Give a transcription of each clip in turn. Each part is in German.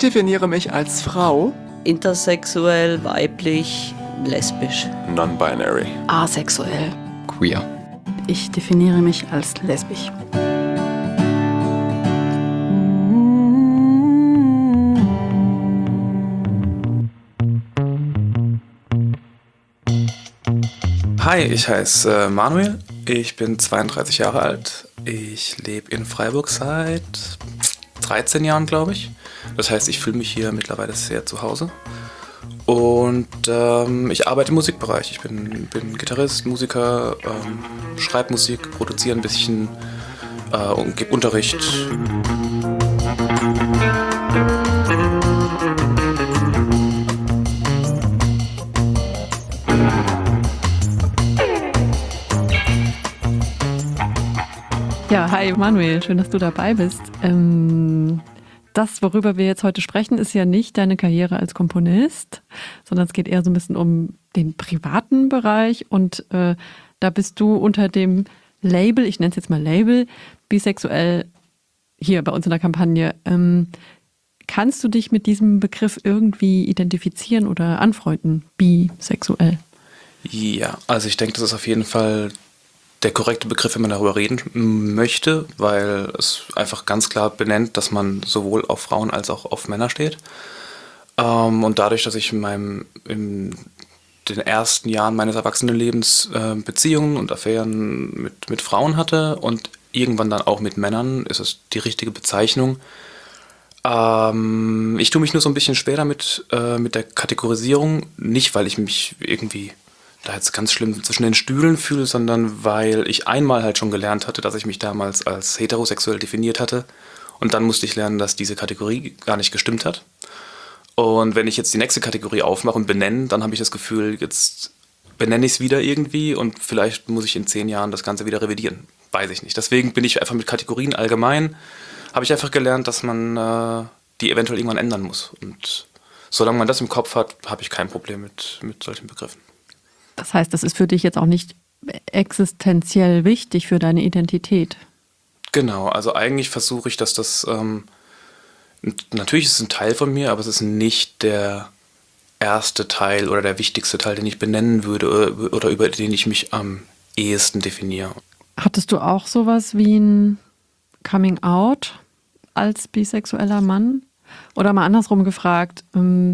definiere mich als Frau. Intersexuell, weiblich, lesbisch. Non-binary. Asexuell. Queer. Ich definiere mich als lesbisch. Hi, ich heiße Manuel. Ich bin 32 Jahre alt. Ich lebe in Freiburg seit 13 Jahren, glaube ich. Das heißt, ich fühle mich hier mittlerweile sehr zu Hause. Und ich arbeite im Musikbereich. Ich bin Gitarrist, Musiker, schreibe Musik, produziere ein bisschen und gebe Unterricht. Ja, hi Manuel, schön, dass du dabei bist. Das, worüber wir jetzt heute sprechen, ist ja nicht deine Karriere als Komponist, sondern es geht eher so ein bisschen um den privaten Bereich und da bist du unter dem Label, ich nenne es jetzt mal Label, bisexuell hier bei uns in der Kampagne. Kannst du dich mit diesem Begriff irgendwie identifizieren oder anfreunden, bisexuell? Ja, also ich denke, das ist auf jeden Fall der korrekte Begriff, wenn man darüber reden möchte, weil es einfach ganz klar benennt, dass man sowohl auf Frauen als auch auf Männer steht. Und dadurch, dass ich in den ersten Jahren meines Erwachsenenlebens Beziehungen und Affären mit Frauen hatte und irgendwann dann auch mit Männern, ist es die richtige Bezeichnung. Ich tue mich nur so ein bisschen schwer damit, mit der Kategorisierung, nicht weil ich mich irgendwie da jetzt ganz schlimm zwischen den Stühlen fühle, sondern weil ich einmal halt schon gelernt hatte, dass ich mich damals als heterosexuell definiert hatte. Und dann musste ich lernen, dass diese Kategorie gar nicht gestimmt hat. Und wenn ich jetzt die nächste Kategorie aufmache und benenne, dann habe ich das Gefühl, jetzt benenne ich es wieder irgendwie und vielleicht muss ich in 10 Jahren das Ganze wieder revidieren. Weiß ich nicht. Deswegen bin ich einfach mit Kategorien allgemein, habe ich einfach gelernt, dass man die eventuell irgendwann ändern muss. Und solange man das im Kopf hat, habe ich kein Problem mit solchen Begriffen. Das heißt, das ist für dich jetzt auch nicht existenziell wichtig für deine Identität. Genau, also eigentlich versuche ich, dass das, natürlich ist es ein Teil von mir, aber es ist nicht der erste Teil oder der wichtigste Teil, den ich benennen würde oder über den ich mich am ehesten definiere. Hattest du auch sowas wie ein Coming Out als bisexueller Mann? Oder mal andersrum gefragt,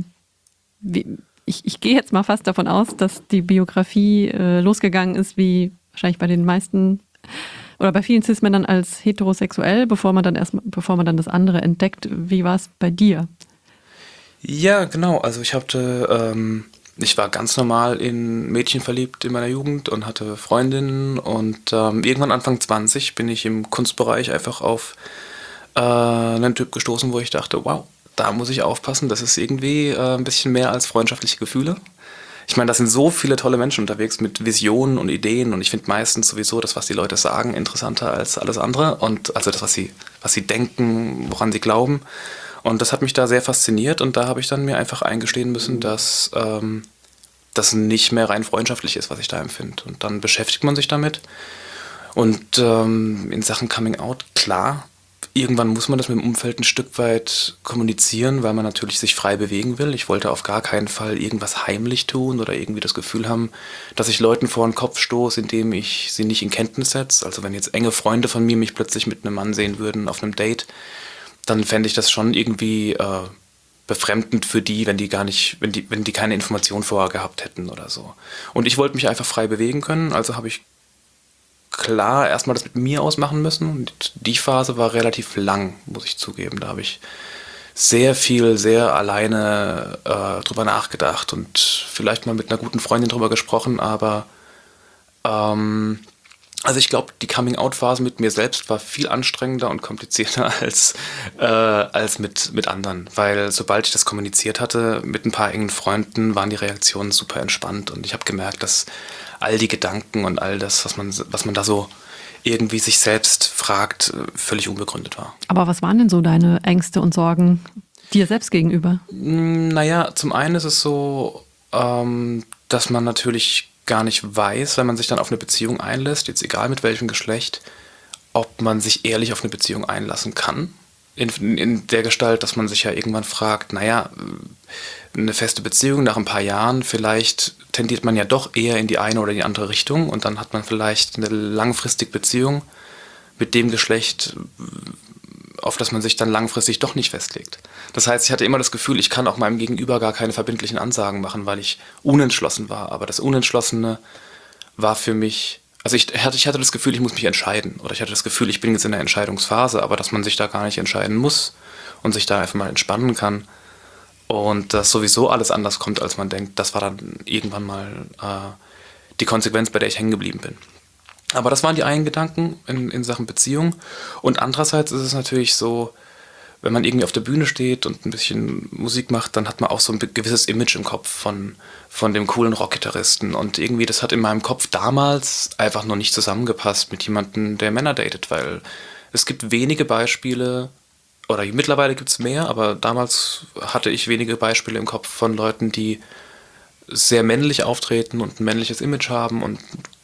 Ich gehe jetzt mal fast davon aus, dass die Biografie losgegangen ist, wie wahrscheinlich bei den meisten oder bei vielen Cis-Männern als heterosexuell, bevor man dann das andere entdeckt. Wie war es bei dir? Ja, genau. Also ich war ganz normal in Mädchen verliebt in meiner Jugend und hatte Freundinnen und irgendwann Anfang 20 bin ich im Kunstbereich einfach auf einen Typ gestoßen, wo ich dachte, wow, da muss ich aufpassen, das ist irgendwie ein bisschen mehr als freundschaftliche Gefühle. Ich meine, da sind so viele tolle Menschen unterwegs mit Visionen und Ideen und ich finde meistens sowieso das, was die Leute sagen, interessanter als alles andere und also das, was sie denken, woran sie glauben. Und das hat mich da sehr fasziniert und da habe ich dann mir einfach eingestehen müssen, dass das nicht mehr rein freundschaftlich ist, was ich da empfinde. Und dann beschäftigt man sich damit und in Sachen Coming Out, klar, irgendwann muss man das mit dem Umfeld ein Stück weit kommunizieren, weil man natürlich sich frei bewegen will. Ich wollte auf gar keinen Fall irgendwas heimlich tun oder irgendwie das Gefühl haben, dass ich Leuten vor den Kopf stoße, indem ich sie nicht in Kenntnis setze. Also wenn jetzt enge Freunde von mir mich plötzlich mit einem Mann sehen würden auf einem Date, dann fände ich das schon irgendwie befremdend für die, wenn die keine Information vorher gehabt hätten oder so. Und ich wollte mich einfach frei bewegen können, also habe ich klar erstmal das mit mir ausmachen müssen und die Phase war relativ lang, muss ich zugeben. Da habe ich sehr alleine drüber nachgedacht und vielleicht mal mit einer guten Freundin drüber gesprochen, aber also ich glaube, die Coming-out-Phase mit mir selbst war viel anstrengender und komplizierter als mit anderen, weil sobald ich das kommuniziert hatte mit ein paar engen Freunden, waren die Reaktionen super entspannt und ich habe gemerkt, dass all die Gedanken und all das, was man da so irgendwie sich selbst fragt, völlig unbegründet war. Aber was waren denn so deine Ängste und Sorgen dir selbst gegenüber? Naja, zum einen ist es so, dass man natürlich gar nicht weiß, wenn man sich dann auf eine Beziehung einlässt, jetzt egal mit welchem Geschlecht, ob man sich ehrlich auf eine Beziehung einlassen kann. in der Gestalt, dass man sich ja irgendwann fragt, naja, eine feste Beziehung nach ein paar Jahren, vielleicht tendiert man ja doch eher in die eine oder die andere Richtung und dann hat man vielleicht eine langfristige Beziehung mit dem Geschlecht, auf das man sich dann langfristig doch nicht festlegt. Das heißt, ich hatte immer das Gefühl, ich kann auch meinem Gegenüber gar keine verbindlichen Ansagen machen, weil ich unentschlossen war. Aber das Unentschlossene war für mich, also ich hatte das Gefühl, ich muss mich entscheiden. Oder ich hatte das Gefühl, ich bin jetzt in der Entscheidungsphase, aber dass man sich da gar nicht entscheiden muss und sich da einfach mal entspannen kann. Und dass sowieso alles anders kommt, als man denkt, das war dann irgendwann mal die Konsequenz, bei der ich hängen geblieben bin. Aber das waren die einen Gedanken in Sachen Beziehung. Und andererseits ist es natürlich so, wenn man irgendwie auf der Bühne steht und ein bisschen Musik macht, dann hat man auch so ein gewisses Image im Kopf von dem coolen Rockgitarristen. Und irgendwie, das hat in meinem Kopf damals einfach noch nicht zusammengepasst mit jemandem, der Männer datet, weil es gibt wenige Beispiele, oder mittlerweile gibt es mehr, aber damals hatte ich wenige Beispiele im Kopf von Leuten, die sehr männlich auftreten und ein männliches Image haben und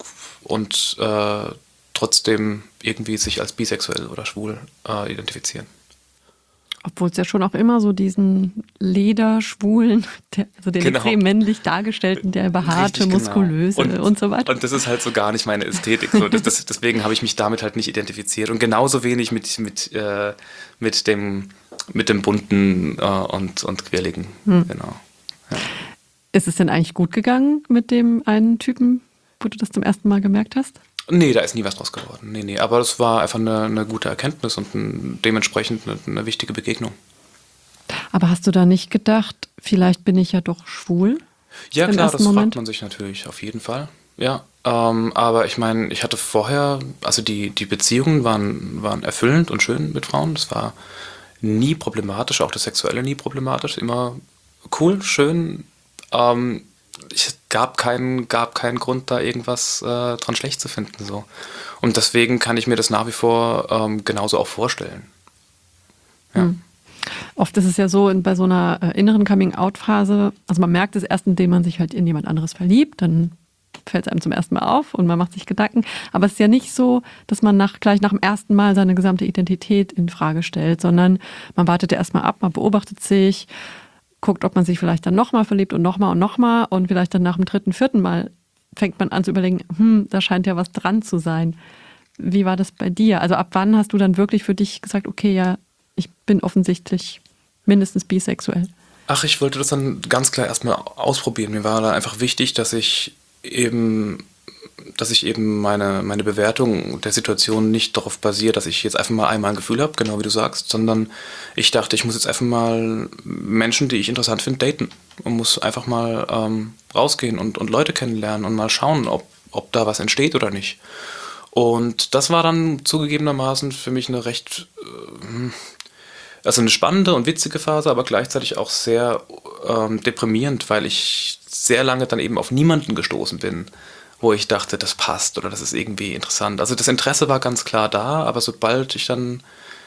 trotzdem irgendwie sich als bisexuell oder schwul identifizieren. Obwohl es ja schon auch immer so diesen Lederschwulen, also den extrem männlich dargestellten, der behaarte, richtig, muskulöse und so weiter. Und das ist halt so gar nicht meine Ästhetik. So, deswegen habe ich mich damit halt nicht identifiziert. Und genauso wenig mit dem bunten und quirligen. Genau. Ja. Ist es denn eigentlich gut gegangen mit dem einen Typen, wo du das zum ersten Mal gemerkt hast? Nee, da ist nie was draus geworden. Nee. Aber das war einfach eine gute Erkenntnis und dementsprechend eine wichtige Begegnung. Aber hast du da nicht gedacht, vielleicht bin ich ja doch schwul? Ja klar, das fragt man sich natürlich auf jeden Fall. Ja, aber ich meine, ich hatte vorher, also die Beziehungen waren erfüllend und schön mit Frauen. Das war nie problematisch, auch das Sexuelle nie problematisch. Immer cool, schön. Es gab keinen Grund, da irgendwas dran schlecht zu finden. So. Und deswegen kann ich mir das nach wie vor genauso auch vorstellen. Ja. Oft ist es ja so, bei so einer inneren Coming-out-Phase, also man merkt es erst, indem man sich halt in jemand anderes verliebt, dann fällt es einem zum ersten Mal auf und man macht sich Gedanken. Aber es ist ja nicht so, dass man gleich nach dem ersten Mal seine gesamte Identität in Frage stellt, sondern man wartet ja erstmal ab, man beobachtet sich, guckt, ob man sich vielleicht dann nochmal verliebt und nochmal und vielleicht dann nach dem dritten, vierten Mal fängt man an zu überlegen, da scheint ja was dran zu sein. Wie war das bei dir? Also ab wann hast du dann wirklich für dich gesagt, okay, ja, ich bin offensichtlich mindestens bisexuell? Ach, ich wollte das dann ganz klar erstmal ausprobieren. Mir war da einfach wichtig, dass ich eben meine Bewertung der Situation nicht darauf basiert, dass ich jetzt einfach mal einmal ein Gefühl habe, genau wie du sagst, sondern ich dachte, ich muss jetzt einfach mal Menschen, die ich interessant finde, daten und muss einfach mal rausgehen und Leute kennenlernen und mal schauen, ob da was entsteht oder nicht. Und das war dann zugegebenermaßen für mich eine recht, also eine spannende und witzige Phase, aber gleichzeitig auch sehr deprimierend, weil ich sehr lange dann eben auf niemanden gestoßen bin, wo ich dachte, das passt oder das ist irgendwie interessant. Also das Interesse war ganz klar da, aber sobald ich dann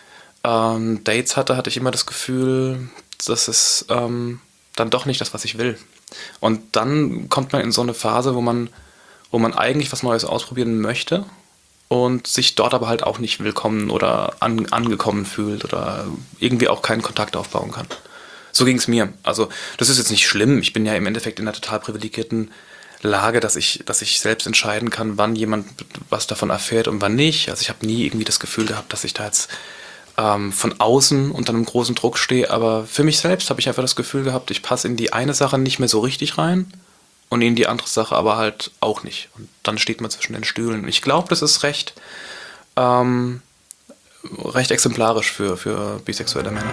Dates hatte ich immer das Gefühl, das ist dann doch nicht das, was ich will. Und dann kommt man in so eine Phase, wo man eigentlich was Neues ausprobieren möchte und sich dort aber halt auch nicht willkommen oder angekommen fühlt oder irgendwie auch keinen Kontakt aufbauen kann. So ging es mir. Also das ist jetzt nicht schlimm. Ich bin ja im Endeffekt in einer total privilegierten Lage, dass ich selbst entscheiden kann, wann jemand was davon erfährt und wann nicht. Also ich habe nie irgendwie das Gefühl gehabt, dass ich da jetzt von außen unter einem großen Druck stehe. Aber für mich selbst habe ich einfach das Gefühl gehabt, ich passe in die eine Sache nicht mehr so richtig rein und in die andere Sache aber halt auch nicht. Und dann steht man zwischen den Stühlen. Und ich glaube, das ist recht exemplarisch für bisexuelle Männer.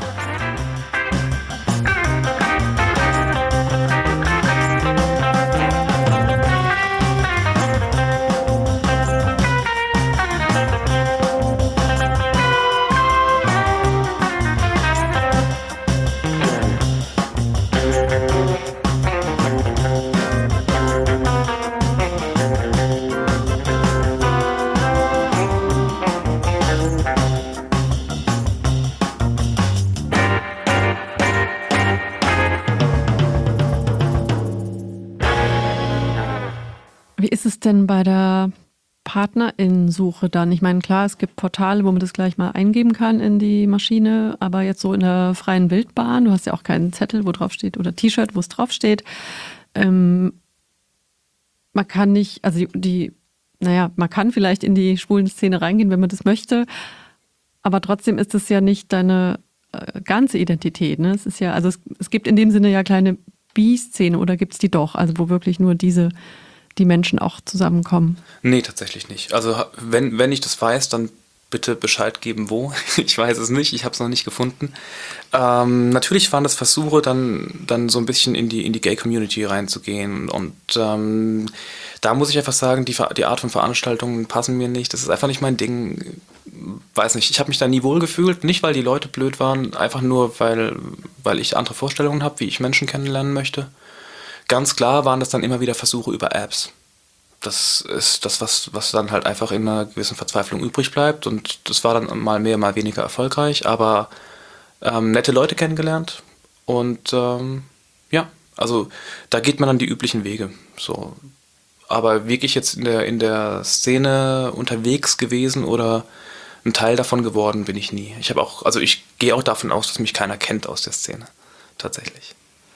Wie ist es denn bei der PartnerInnen-Suche dann? Ich meine, klar, es gibt Portale, wo man das gleich mal eingeben kann in die Maschine, aber jetzt so in der freien Wildbahn, du hast ja auch keinen Zettel, wo drauf steht, oder T-Shirt, wo es drauf steht. Man kann nicht, also man kann vielleicht in die schwulen Szene reingehen, wenn man das möchte, aber trotzdem ist es ja nicht deine ganze Identität. Ne? Es ist ja, also es gibt in dem Sinne ja kleine Bi-Szene, oder gibt es die doch, also wo wirklich nur die Menschen auch zusammenkommen? Nee, tatsächlich nicht. Also wenn ich das weiß, dann bitte Bescheid geben, wo. Ich weiß es nicht, ich habe es noch nicht gefunden. Natürlich waren das Versuche, dann so ein bisschen in die Gay-Community reinzugehen. Und da muss ich einfach sagen, die Art von Veranstaltungen passen mir nicht. Das ist einfach nicht mein Ding. Weiß nicht, ich habe mich da nie wohl gefühlt. Nicht, weil die Leute blöd waren, einfach nur, weil ich andere Vorstellungen habe, wie ich Menschen kennenlernen möchte. Ganz klar waren das dann immer wieder Versuche über Apps. Das ist das, was dann halt einfach in einer gewissen Verzweiflung übrig bleibt. Und das war dann mal mehr, mal weniger erfolgreich. Aber nette Leute kennengelernt. Und ja, also da geht man dann die üblichen Wege. So. Aber wirklich jetzt in der Szene unterwegs gewesen oder ein Teil davon geworden bin ich nie. Ich gehe auch davon aus, dass mich keiner kennt aus der Szene. Tatsächlich.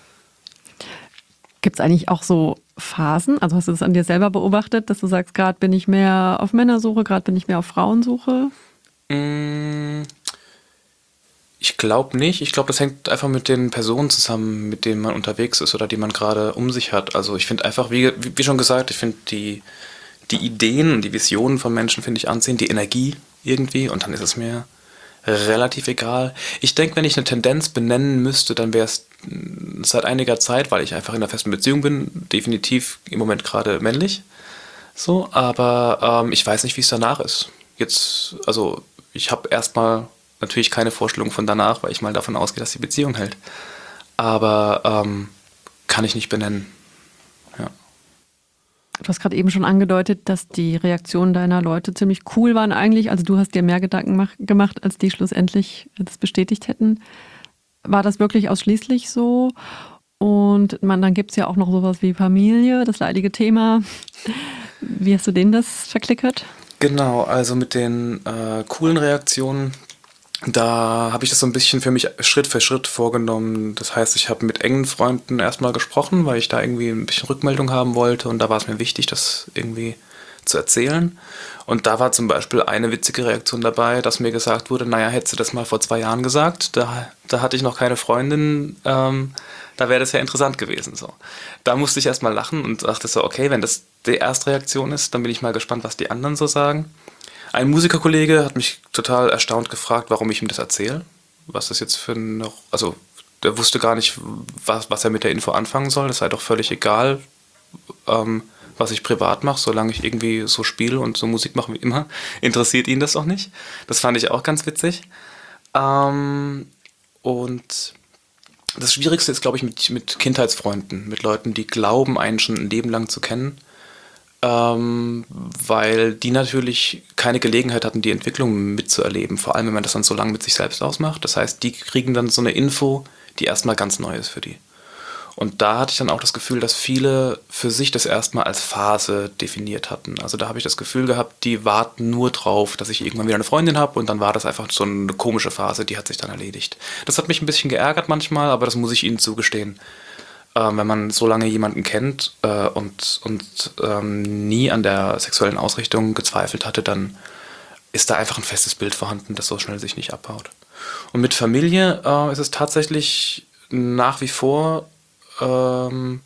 Gibt es eigentlich auch so Phasen? Also hast du das an dir selber beobachtet, dass du sagst, gerade bin ich mehr auf Männersuche, gerade bin ich mehr auf Frauensuche? Ich glaube nicht. Ich glaube, das hängt einfach mit den Personen zusammen, mit denen man unterwegs ist oder die man gerade um sich hat. Also ich finde einfach, wie schon gesagt, ich finde die Ideen und die Visionen von Menschen finde ich anziehend, die Energie irgendwie, und dann ist es mir relativ egal. Ich denke, wenn ich eine Tendenz benennen müsste, dann wäre es seit einiger Zeit, weil ich einfach in einer festen Beziehung bin, definitiv im Moment gerade männlich. So, aber ich weiß nicht, wie es danach ist. Jetzt, also ich habe erstmal natürlich keine Vorstellung von danach, weil ich mal davon ausgehe, dass die Beziehung hält. Aber kann ich nicht benennen. Ja. Du hast gerade eben schon angedeutet, dass die Reaktionen deiner Leute ziemlich cool waren eigentlich. Also du hast dir mehr Gedanken gemacht, als die schlussendlich das bestätigt hätten. War das wirklich ausschließlich so? Und dann gibt es ja auch noch sowas wie Familie, das leidige Thema. Wie hast du denen das verklickert? Genau, also mit den coolen Reaktionen, da habe ich das so ein bisschen für mich Schritt für Schritt vorgenommen. Das heißt, ich habe mit engen Freunden erstmal gesprochen, weil ich da irgendwie ein bisschen Rückmeldung haben wollte, und da war es mir wichtig, das irgendwie zu erzählen. Und da war zum Beispiel eine witzige Reaktion dabei, dass mir gesagt wurde, naja, hättest du das mal vor 2 Jahren gesagt, da hatte ich noch keine Freundin, da wäre das ja interessant gewesen. So. Da musste ich erstmal lachen und dachte so, okay, wenn das die erste Reaktion ist, dann bin ich mal gespannt, was die anderen so sagen. Ein Musikerkollege hat mich total erstaunt gefragt, warum ich ihm das erzähle. Was das jetzt für noch, also der wusste gar nicht, was er mit der Info anfangen soll. Das sei doch völlig egal, was ich privat mache, solange ich irgendwie so spiele und so Musik mache wie immer, interessiert ihn das auch nicht. Das fand ich auch ganz witzig. Und das Schwierigste ist, glaube ich, mit Kindheitsfreunden, mit Leuten, die glauben, einen schon ein Leben lang zu kennen. Weil die natürlich keine Gelegenheit hatten, die Entwicklung mitzuerleben, vor allem wenn man das dann so lange mit sich selbst ausmacht. Das heißt, die kriegen dann so eine Info, die erstmal ganz neu ist für die. Und da hatte ich dann auch das Gefühl, dass viele für sich das erstmal als Phase definiert hatten. Also da habe ich das Gefühl gehabt, die warten nur drauf, dass ich irgendwann wieder eine Freundin habe, und dann war das einfach so eine komische Phase, die hat sich dann erledigt. Das hat mich ein bisschen geärgert manchmal, aber das muss ich ihnen zugestehen. Wenn man so lange jemanden kennt und nie an der sexuellen Ausrichtung gezweifelt hatte, dann ist da einfach ein festes Bild vorhanden, das so schnell sich nicht abbaut. Und mit Familie ist es tatsächlich nach wie vor ein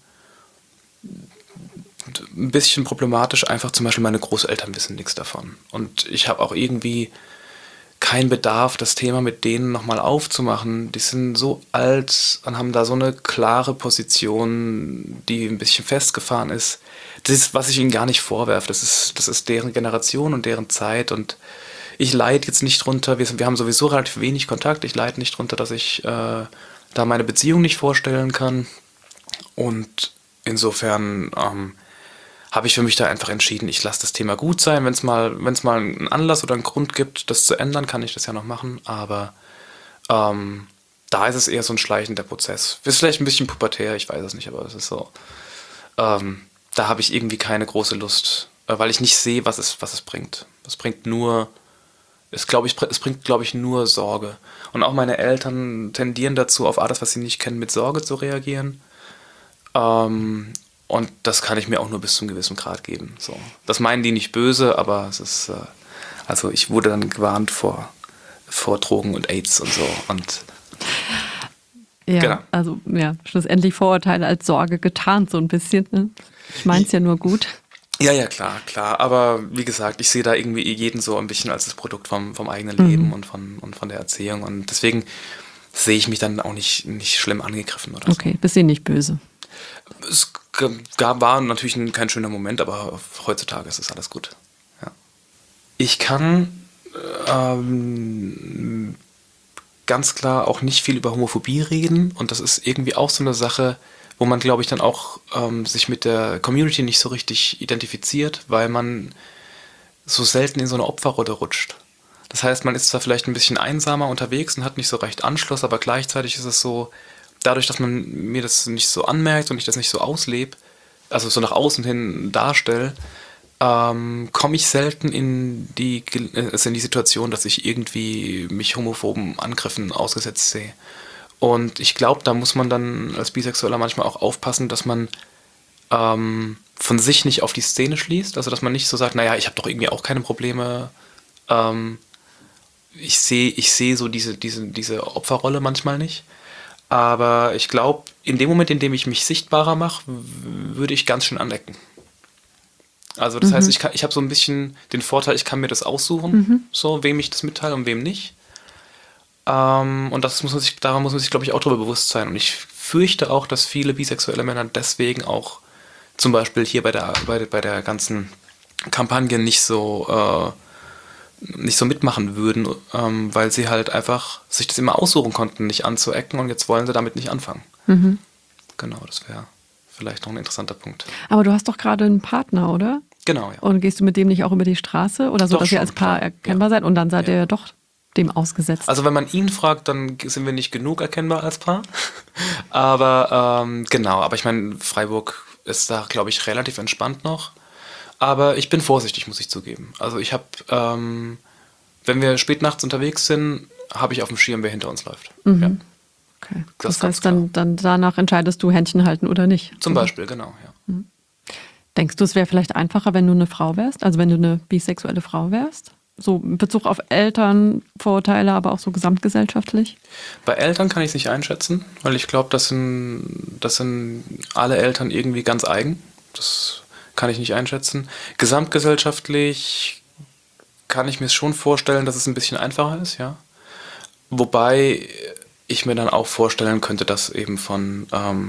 bisschen problematisch. Einfach zum Beispiel meine Großeltern wissen nichts davon. Und ich habe auch irgendwie keinen Bedarf, das Thema mit denen nochmal aufzumachen. Die sind so alt und haben da so eine klare Position, die ein bisschen festgefahren ist. Das ist, was ich ihnen gar nicht vorwerfe. Das ist deren Generation und deren Zeit. Und ich leide jetzt nicht drunter. Wir haben sowieso relativ wenig Kontakt. Ich leide nicht drunter, dass ich da meine Beziehung nicht vorstellen kann. Und insofern habe ich für mich da einfach entschieden, ich lasse das Thema gut sein. Wenn es mal einen Anlass oder einen Grund gibt, das zu ändern, kann ich das ja noch machen. Aber da ist es eher so ein schleichender Prozess. Ist vielleicht ein bisschen pubertär, ich weiß es nicht, aber es ist so. Da habe ich irgendwie keine große Lust, weil ich nicht sehe, was es bringt. Es bringt nur, es bringt, glaube ich, nur Sorge. Und auch meine Eltern tendieren dazu, auf alles, was sie nicht kennen, mit Sorge zu reagieren. Und das kann ich mir auch nur bis zu einem gewissen Grad geben. So. Das meinen die nicht böse, aber es ist, also ich wurde dann gewarnt vor Drogen und AIDS und so. Und Ja, genau. also ja, schlussendlich Vorurteile als Sorge getarnt so ein bisschen. Ne? Ich meine es ja nur gut. Ja, klar. Aber wie gesagt, ich sehe da irgendwie jeden so ein bisschen als das Produkt vom eigenen Leben und von der Erziehung. Und deswegen sehe ich mich dann auch nicht schlimm angegriffen oder so. Okay, bist du nicht böse. Es war natürlich kein schöner Moment, aber heutzutage ist es alles gut. Ja. Ich kann ganz klar auch nicht viel über Homophobie reden und das ist irgendwie auch so eine Sache, wo man, glaube ich, dann auch sich mit der Community nicht so richtig identifiziert, weil man so selten in so eine Opferrolle rutscht. Das heißt, man ist zwar vielleicht ein bisschen einsamer unterwegs und hat nicht so recht Anschluss, aber gleichzeitig ist es so, dadurch, dass man mir das nicht so anmerkt und ich das nicht so auslebe, also so nach außen hin darstelle, komme ich selten in die Situation, dass ich irgendwie mich homophoben Angriffen ausgesetzt sehe. Und ich glaube, da muss man dann als Bisexueller manchmal auch aufpassen, dass man von sich nicht auf die Szene schließt. Also dass man nicht so sagt, naja, ich habe doch irgendwie auch keine Probleme. Ich sehe so diese Opferrolle manchmal nicht. Aber ich glaube, in dem Moment, in dem ich mich sichtbarer mache, würde ich ganz schön anecken. Also das heißt, ich habe so ein bisschen den Vorteil, ich kann mir das aussuchen, so wem ich das mitteile und wem nicht. Und daran muss man sich, glaube ich, auch darüber bewusst sein. Und ich fürchte auch, dass viele bisexuelle Männer deswegen auch zum Beispiel hier bei der ganzen Kampagne nicht so mitmachen würden, weil sie halt einfach sich das immer aussuchen konnten, nicht anzuecken und jetzt wollen sie damit nicht anfangen. Genau, das wäre vielleicht noch ein interessanter Punkt. Aber du hast doch gerade einen Partner, oder? Genau, ja. Und gehst du mit dem nicht auch über die Straße oder so, Doch, dass ihr schon, als Paar klar. erkennbar seid und dann seid Ja. ihr ja doch dem ausgesetzt? Also wenn man ihn fragt, dann sind wir nicht genug erkennbar als Paar. Aber genau, aber ich meine, Freiburg ist da, glaube ich, relativ entspannt noch. Aber ich bin vorsichtig, muss ich zugeben. Also ich habe, wenn wir spät nachts unterwegs sind, habe ich auf dem Schirm, wer hinter uns läuft. Ja, Okay. Das Das ist ganz heißt, dann danach entscheidest du Händchen halten oder nicht. zum Beispiel, genau, ja. Denkst du, es wäre vielleicht einfacher, wenn du eine Frau wärst? Also wenn du eine bisexuelle Frau wärst? So in Bezug auf Eltern, Vorurteile, aber auch so gesamtgesellschaftlich? Bei Eltern kann ich es nicht einschätzen, weil ich glaube, das sind alle Eltern irgendwie ganz eigen. Das kann ich nicht einschätzen. Gesamtgesellschaftlich kann ich mir schon vorstellen, dass es ein bisschen einfacher ist, ja. Wobei ich mir dann auch vorstellen könnte, dass eben von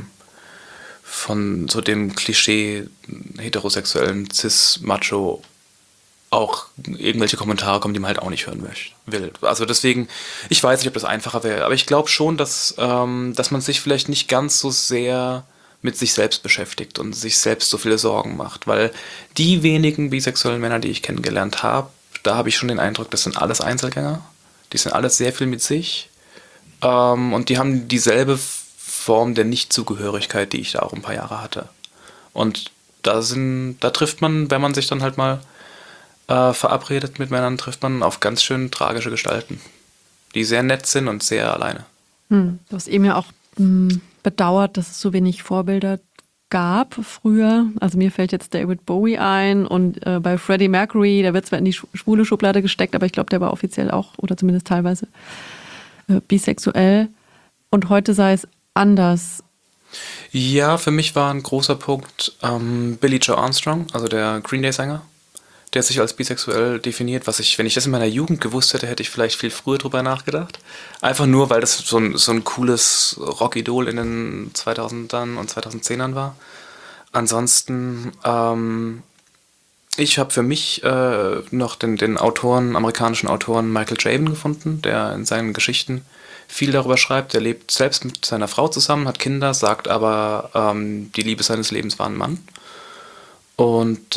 so dem Klischee heterosexuellen Cis-Macho auch irgendwelche Kommentare kommen, die man halt auch nicht hören will. Also deswegen, ich weiß nicht, ob das einfacher wäre, aber ich glaube schon, dass man sich vielleicht nicht ganz so sehr mit sich selbst beschäftigt und sich selbst so viele Sorgen macht, weil die wenigen bisexuellen Männer, die ich kennengelernt habe, da habe ich schon den Eindruck, das sind alles Einzelgänger, die sind alles sehr viel mit sich und die haben dieselbe Form der Nichtzugehörigkeit, die ich da auch ein paar Jahre hatte. Und da trifft man, wenn man sich dann halt mal verabredet mit Männern, trifft man auf ganz schön tragische Gestalten, die sehr nett sind und sehr alleine. Du hast eben ja auch bedauert, dass es so wenig Vorbilder gab früher. Also mir fällt jetzt David Bowie ein und bei Freddie Mercury, der wird zwar in die schwule Schublade gesteckt, aber ich glaube, der war offiziell auch oder zumindest teilweise bisexuell. Und heute sei es anders. Ja, für mich war ein großer Punkt Billie Joe Armstrong, also der Green Day-Sänger, der sich als bisexuell definiert, wenn ich das in meiner Jugend gewusst hätte, hätte ich vielleicht viel früher drüber nachgedacht. Einfach nur, weil das so ein cooles Rockidol in den 2000ern und 2010ern war. Ansonsten, ich habe für mich noch den amerikanischen Autoren Michael Chabon gefunden, der in seinen Geschichten viel darüber schreibt. Er lebt selbst mit seiner Frau zusammen, hat Kinder, sagt aber, die Liebe seines Lebens war ein Mann. Und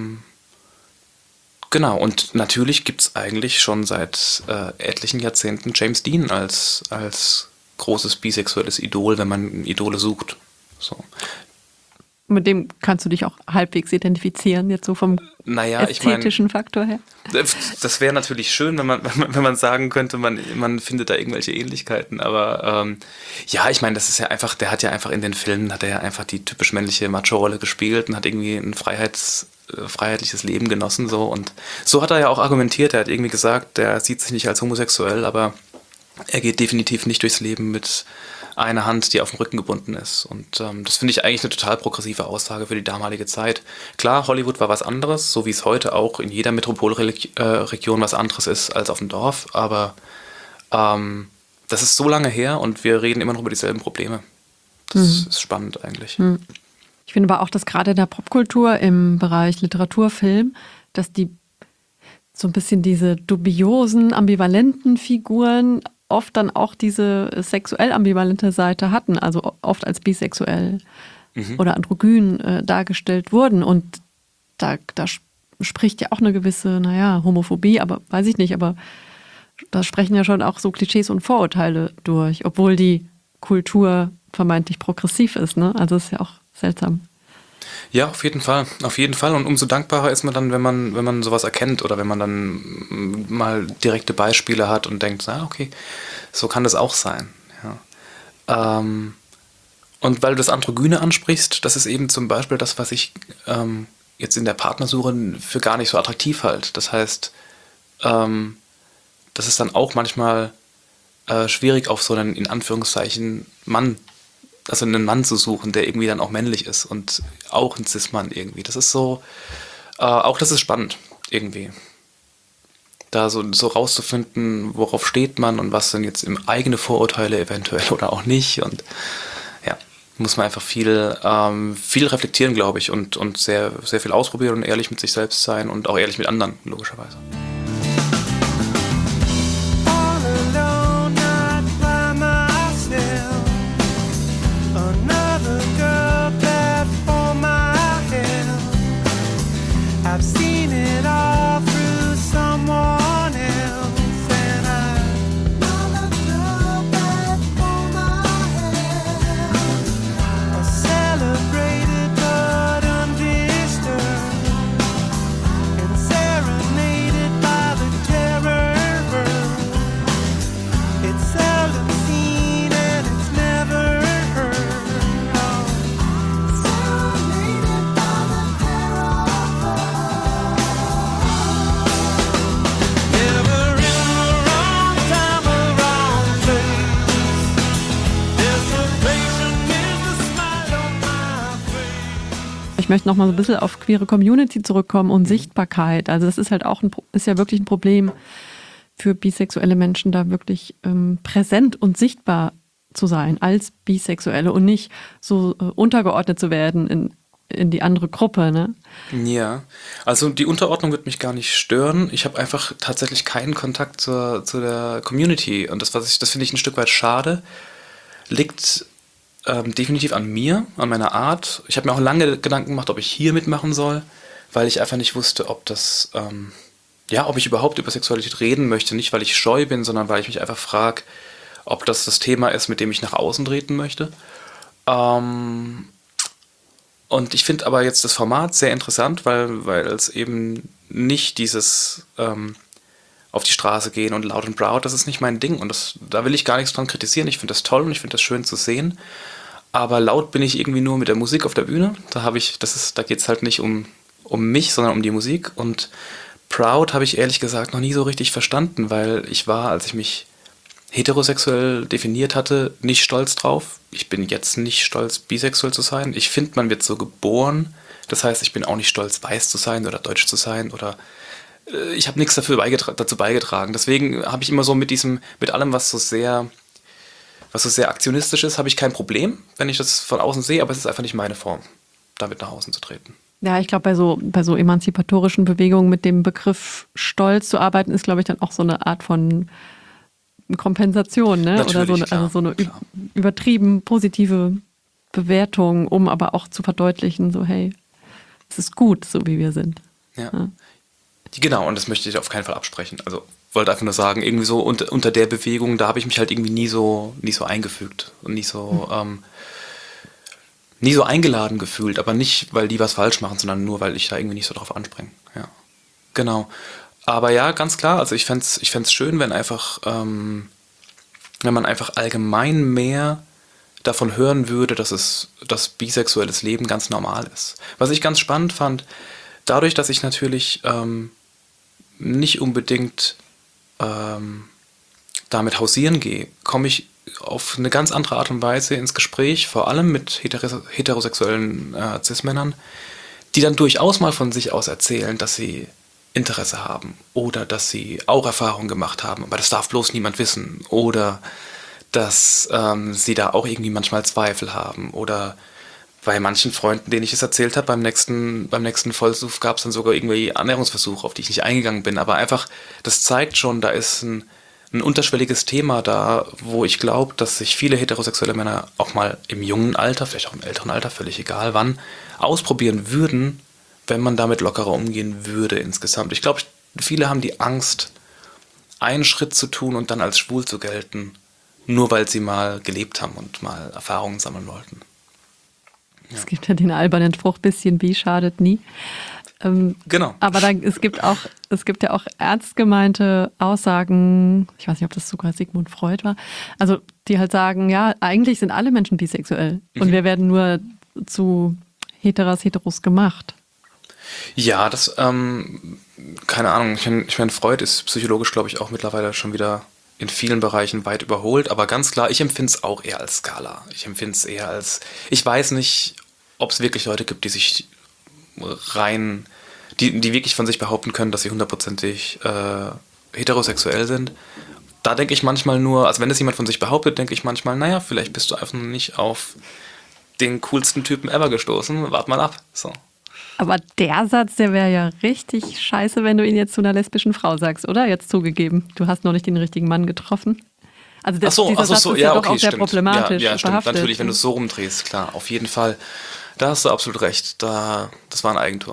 genau, und natürlich gibt es eigentlich schon seit etlichen Jahrzehnten James Dean als großes bisexuelles Idol, wenn man Idole sucht. So. mit dem kannst du dich auch halbwegs identifizieren, jetzt so vom ästhetischen Faktor her? Das wäre natürlich schön, wenn man sagen könnte, man findet da irgendwelche Ähnlichkeiten. Aber ja, ich meine, das ist ja einfach, der hat ja einfach in den Filmen, hat er ja einfach die typisch männliche Macho-Rolle gespielt und hat irgendwie ein freiheitliches Leben genossen. So. Und so hat er ja auch argumentiert. Er hat irgendwie gesagt, der sieht sich nicht als homosexuell, aber er geht definitiv nicht durchs Leben mit einer Hand, die auf dem Rücken gebunden ist. Und das finde ich eigentlich eine total progressive Aussage für die damalige Zeit. Klar, Hollywood war was anderes, so wie es heute auch in jeder Metropolregion was anderes ist als auf dem Dorf. Aber das ist so lange her und wir reden immer noch über dieselben Probleme. Das ist spannend eigentlich. Ich finde aber auch, dass gerade in der Popkultur im Bereich Literatur, Film, dass die so ein bisschen diese dubiosen, ambivalenten Figuren oft dann auch diese sexuell ambivalente Seite hatten, also oft als bisexuell oder androgyn dargestellt wurden. Und da spricht ja auch eine gewisse, Homophobie, aber weiß ich nicht, aber da sprechen ja schon auch so Klischees und Vorurteile durch, obwohl die Kultur vermeintlich progressiv ist, ne? Also ist ja auch seltsam. Ja, auf jeden Fall. Auf jeden Fall. Und umso dankbarer ist man dann, wenn man sowas erkennt oder wenn man dann mal direkte Beispiele hat und denkt, okay, so kann das auch sein. Ja. Und weil du das Androgyne ansprichst, das ist eben zum Beispiel das, was ich jetzt in der Partnersuche für gar nicht so attraktiv halte. Das heißt, das ist dann auch manchmal schwierig, auf so einen, in Anführungszeichen, einen Mann zu suchen, der irgendwie dann auch männlich ist und auch ein Cis-Mann irgendwie. Das ist so, auch das ist spannend irgendwie. Da so rauszufinden, worauf steht man und was sind jetzt eigene Vorurteile eventuell oder auch nicht. Und ja, muss man einfach viel reflektieren, glaube ich, und sehr, sehr viel ausprobieren und ehrlich mit sich selbst sein und auch ehrlich mit anderen, logischerweise. Ich möchte noch mal so ein bisschen auf queere Community zurückkommen und Sichtbarkeit. Also das ist halt auch ist ja wirklich ein Problem für bisexuelle Menschen, da wirklich präsent und sichtbar zu sein als Bisexuelle und nicht so untergeordnet zu werden in die andere Gruppe, ne? Ja, also die Unterordnung wird mich gar nicht stören. Ich habe einfach tatsächlich keinen Kontakt zu der Community und das finde ich ein Stück weit schade. Liegt definitiv an mir, an meiner Art. Ich habe mir auch lange Gedanken gemacht, ob ich hier mitmachen soll, weil ich einfach nicht wusste, ob ob ich überhaupt über Sexualität reden möchte. Nicht, weil ich scheu bin, sondern weil ich mich einfach frage, ob das Thema ist, mit dem ich nach außen treten möchte. Und ich finde aber jetzt das Format sehr interessant, weil es eben nicht dieses auf die Straße gehen und laut und proud, das ist nicht mein Ding. Und da will ich gar nichts dran kritisieren. Ich finde das toll und ich finde das schön zu sehen. Aber laut bin ich irgendwie nur mit der Musik auf der Bühne. Da geht es halt nicht um mich, sondern um die Musik. Und proud habe ich ehrlich gesagt noch nie so richtig verstanden, weil ich war, als ich mich heterosexuell definiert hatte, nicht stolz drauf. Ich bin jetzt nicht stolz, bisexuell zu sein. Ich finde, man wird so geboren. Das heißt, ich bin auch nicht stolz, weiß zu sein oder deutsch zu sein oder ich habe nichts dazu beigetragen. Deswegen habe ich immer so mit allem, was so sehr aktionistisch ist, habe ich kein Problem, wenn ich das von außen sehe, aber es ist einfach nicht meine Form, damit nach außen zu treten. Ja, ich glaube, bei so emanzipatorischen Bewegungen mit dem Begriff Stolz zu arbeiten, ist, glaube ich, dann auch so eine Art von Kompensation, ne? Natürlich, Oder so eine übertrieben positive Bewertung, um aber auch zu verdeutlichen, so hey, es ist gut, so wie wir sind. Ja. Genau, und das möchte ich auf keinen Fall absprechen. Also wollte einfach nur sagen, irgendwie so unter der Bewegung, da habe ich mich halt irgendwie nie so eingefügt und nie so, nie so eingeladen gefühlt, aber nicht, weil die was falsch machen, sondern nur, weil ich da irgendwie nicht so drauf anspringe. Ja, genau. Aber ja, ganz klar, also ich fänd's schön, wenn wenn man einfach allgemein mehr davon hören würde, dass bisexuelles Leben ganz normal ist. Was ich ganz spannend fand, dadurch, dass ich natürlich nicht unbedingt damit hausieren gehe, komme ich auf eine ganz andere Art und Weise ins Gespräch, vor allem mit heterosexuellen Cis-Männern, die dann durchaus mal von sich aus erzählen, dass sie Interesse haben oder dass sie auch Erfahrungen gemacht haben, aber das darf bloß niemand wissen, oder dass sie da auch irgendwie manchmal Zweifel haben, oder bei manchen Freunden, denen ich es erzählt habe, beim nächsten Vollsuff gab es dann sogar irgendwie Annäherungsversuche, auf die ich nicht eingegangen bin, aber einfach, das zeigt schon, da ist ein unterschwelliges Thema da, wo ich glaube, dass sich viele heterosexuelle Männer auch mal im jungen Alter, vielleicht auch im älteren Alter, völlig egal wann, ausprobieren würden, wenn man damit lockerer umgehen würde insgesamt. Ich glaube, viele haben die Angst, einen Schritt zu tun und dann als schwul zu gelten, nur weil sie mal gelebt haben und mal Erfahrungen sammeln wollten. Ja. Es gibt ja den albernen Spruch, bisschen wie schadet nie. Genau. Aber es gibt ja auch ernst gemeinte Aussagen, ich weiß nicht, ob das sogar Sigmund Freud war, also die halt sagen, ja, eigentlich sind alle Menschen bisexuell und wir werden nur zu Heteros gemacht. Ja, keine Ahnung, ich meine, Freud ist psychologisch, glaube ich, auch mittlerweile schon wieder in vielen Bereichen weit überholt, aber ganz klar, ich empfinde es auch eher als Skala. Ich empfinde es eher als, ich weiß nicht, ob es wirklich Leute gibt, die sich die wirklich von sich behaupten können, dass sie hundertprozentig heterosexuell sind. Da denke ich manchmal nur, also wenn es jemand von sich behauptet, denke ich manchmal, naja, vielleicht bist du einfach noch nicht auf den coolsten Typen ever gestoßen, wart mal ab, so. Aber der Satz, der wäre ja richtig scheiße, wenn du ihn jetzt zu einer lesbischen Frau sagst, oder? Jetzt zugegeben, du hast noch nicht den richtigen Mann getroffen. Also dieser Satz ist ja doch auch sehr problematisch ja, stimmt. behaftet. Natürlich, wenn du es so rumdrehst, klar, auf jeden Fall. Da hast du absolut recht. Das war ein Eigentor.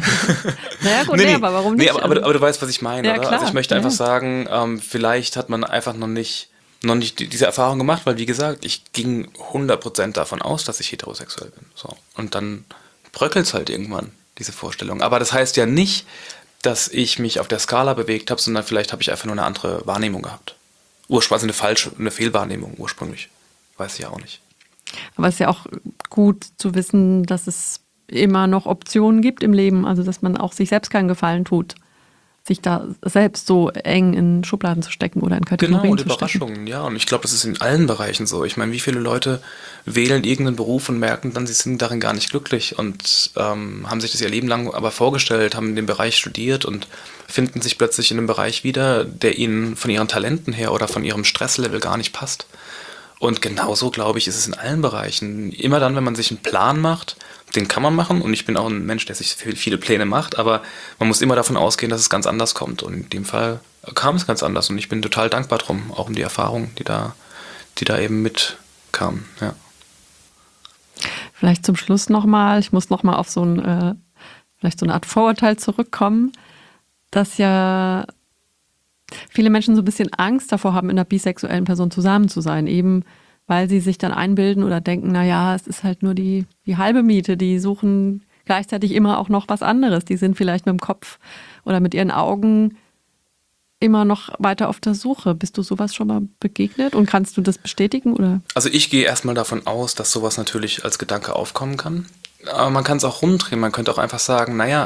Naja gut, aber warum nicht? Aber du weißt, was ich meine, ja, oder? Klar, Also ich möchte einfach sagen, vielleicht hat man einfach noch nicht diese Erfahrung gemacht, weil wie gesagt, ich ging 100% davon aus, dass ich heterosexuell bin. So. Und dann bröckelt es halt irgendwann, diese Vorstellung. Aber das heißt ja nicht, dass ich mich auf der Skala bewegt habe, sondern vielleicht habe ich einfach nur eine andere Wahrnehmung gehabt. Ursprünglich, also eine Fehlwahrnehmung ursprünglich. Weiß ich ja auch nicht. Aber es ist ja auch gut zu wissen, dass es immer noch Optionen gibt im Leben, also dass man auch sich selbst keinen Gefallen tut, sich da selbst so eng in Schubladen zu stecken oder in Kategorien Genau, und zu stecken. Überraschungen, ja. Und ich glaube, das ist in allen Bereichen so. Ich meine, wie viele Leute wählen irgendeinen Beruf und merken dann, sie sind darin gar nicht glücklich und haben sich das ihr Leben lang aber vorgestellt, haben den Bereich studiert und finden sich plötzlich in einem Bereich wieder, der ihnen von ihren Talenten her oder von ihrem Stresslevel gar nicht passt. Und genauso, glaube ich, ist es in allen Bereichen. Immer dann, wenn man sich einen Plan macht, den kann man machen. Und ich bin auch ein Mensch, der sich viele Pläne macht. Aber man muss immer davon ausgehen, dass es ganz anders kommt. Und in dem Fall kam es ganz anders. Und ich bin total dankbar drum, auch um die Erfahrung, die da eben mitkam. Ja. Vielleicht zum Schluss nochmal, ich muss nochmal auf vielleicht so eine Art Vorurteil zurückkommen, dass ja viele Menschen so ein bisschen Angst davor haben, in einer bisexuellen Person zusammen zu sein, eben weil sie sich dann einbilden oder denken, naja, es ist halt nur die halbe Miete, die suchen gleichzeitig immer auch noch was anderes. Die sind vielleicht mit dem Kopf oder mit ihren Augen immer noch weiter auf der Suche. Bist du sowas schon mal begegnet und kannst du das bestätigen? Oder? Also ich gehe erstmal davon aus, dass sowas natürlich als Gedanke aufkommen kann. Aber man kann es auch rumdrehen. Man könnte auch einfach sagen, naja,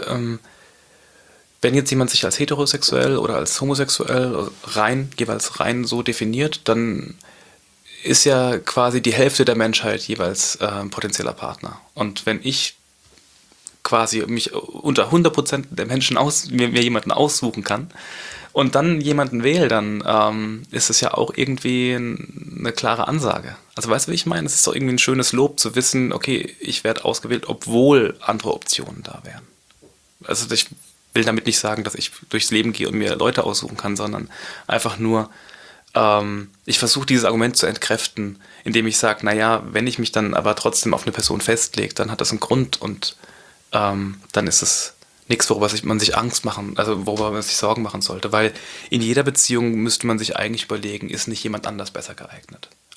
wenn jetzt jemand sich als heterosexuell oder als homosexuell jeweils rein so definiert, dann ist ja quasi die Hälfte der Menschheit jeweils potenzieller Partner. Und wenn ich quasi mich unter 100% der Menschen mir jemanden aussuchen kann und dann jemanden wähle, dann ist es ja auch irgendwie eine klare Ansage. Also weißt du, wie ich meine? Es ist doch irgendwie ein schönes Lob zu wissen, okay, ich werde ausgewählt, obwohl andere Optionen da wären. Also ich will damit nicht sagen, dass ich durchs Leben gehe und mir Leute aussuchen kann, sondern einfach nur, ich versuche dieses Argument zu entkräften, indem ich sage, naja, wenn ich mich dann aber trotzdem auf eine Person festlege, dann hat das einen Grund und dann ist es nichts, worüber man sich worüber man sich Sorgen machen sollte, weil in jeder Beziehung müsste man sich eigentlich überlegen, ist nicht jemand anders besser geeignet.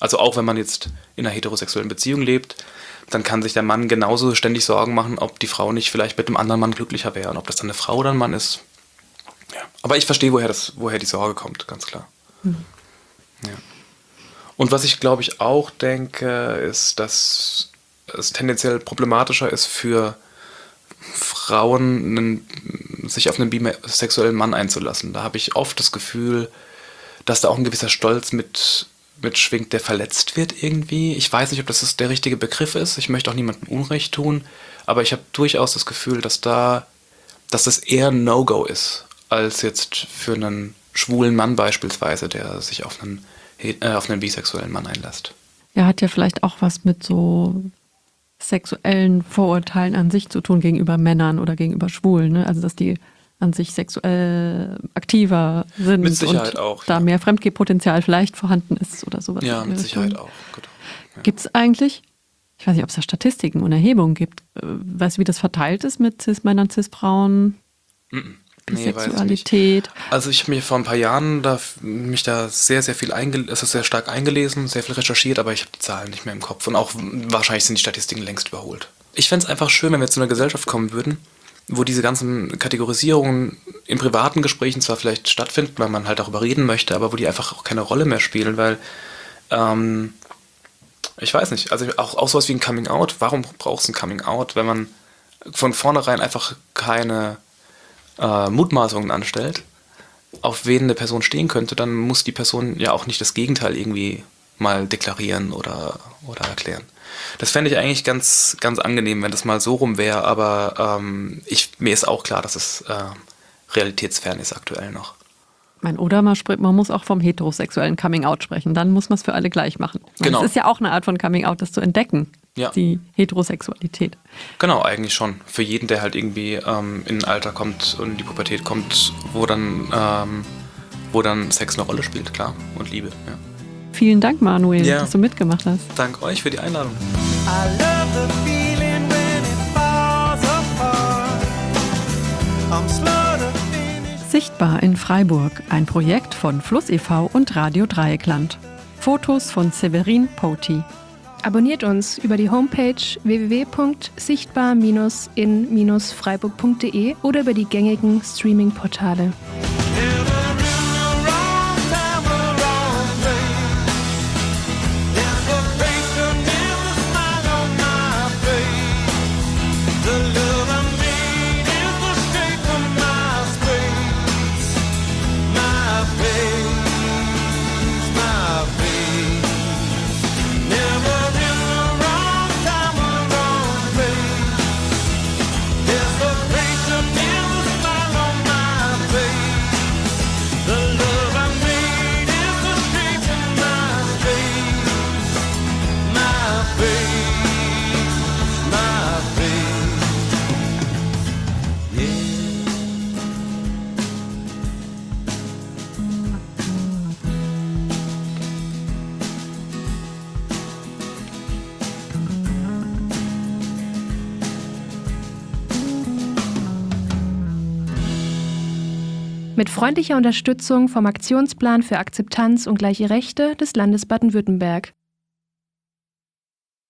Also auch wenn man jetzt in einer heterosexuellen Beziehung lebt, dann kann sich der Mann genauso ständig Sorgen machen, ob die Frau nicht vielleicht mit einem anderen Mann glücklicher wäre und ob das dann eine Frau oder ein Mann ist. Ja. Aber ich verstehe, woher die Sorge kommt, ganz klar. Ja. Und was ich, glaube ich, auch denke, ist, dass es tendenziell problematischer ist für Frauen, sich auf einen bisexuellen Mann einzulassen. Da habe ich oft das Gefühl, dass da auch ein gewisser Stolz mitschwingt, der verletzt wird irgendwie. Ich weiß nicht, ob das der richtige Begriff ist. Ich möchte auch niemandem Unrecht tun, aber ich habe durchaus das Gefühl, dass das eher ein No-Go ist, als jetzt für einen schwulen Mann beispielsweise, der sich auf einen bisexuellen Mann einlässt. Ja, hat ja vielleicht auch was mit so sexuellen Vorurteilen an sich zu tun gegenüber Männern oder gegenüber Schwulen. Ne? Also dass die an sich sexuell aktiver sind Mit Sicherheit und auch, da ja. mehr Fremdgehpotenzial vielleicht vorhanden ist oder sowas. Ja, in mit der Sicherheit Richtung. auch. Genau. Ja. Gibt es eigentlich, ich weiß nicht, ob es da Statistiken und Erhebungen gibt, weißt du, wie das verteilt ist mit Cis-Männern, Cis-Frauen? Nee, weiß ich nicht. Sexualität. Also ich habe mir vor ein paar Jahren mich da sehr, sehr viel sehr stark eingelesen, sehr viel recherchiert, aber ich habe die Zahlen nicht mehr im Kopf. Und auch wahrscheinlich sind die Statistiken längst überholt. Ich fände es einfach schön, wenn wir zu einer Gesellschaft kommen würden, wo diese ganzen Kategorisierungen in privaten Gesprächen zwar vielleicht stattfinden, weil man halt darüber reden möchte, aber wo die einfach auch keine Rolle mehr spielen, weil ich weiß nicht, also auch sowas wie ein Coming-out, warum braucht es ein Coming-out, wenn man von vornherein einfach keine Mutmaßungen anstellt, auf wen eine Person stehen könnte, dann muss die Person ja auch nicht das Gegenteil irgendwie mal deklarieren oder erklären. Das fände ich eigentlich ganz, ganz angenehm, wenn das mal so rum wäre, aber mir ist auch klar, dass es realitätsfern ist aktuell noch. Oder man muss auch vom heterosexuellen Coming-out sprechen, dann muss man es für alle gleich machen. Genau. Es ist ja auch eine Art von Coming-out, das zu entdecken, Ja. die Heterosexualität. Genau, eigentlich schon. Für jeden, der halt irgendwie in ein Alter kommt und in die Pubertät kommt, wo dann Sex eine Rolle spielt, klar, und Liebe, ja. Vielen Dank, Manuel, Ja. dass du mitgemacht hast. Danke euch für die Einladung. I love the feeling when it falls apart. I'm slow to finish. Sichtbar in Freiburg, ein Projekt von Fluss e.V. und Radio Dreieckland. Fotos von Severin Poti. Abonniert uns über die Homepage www.sichtbar-in-freiburg.de oder über die gängigen Streaming-Portale. Mit freundlicher Unterstützung vom Aktionsplan für Akzeptanz und gleiche Rechte des Landes Baden-Württemberg.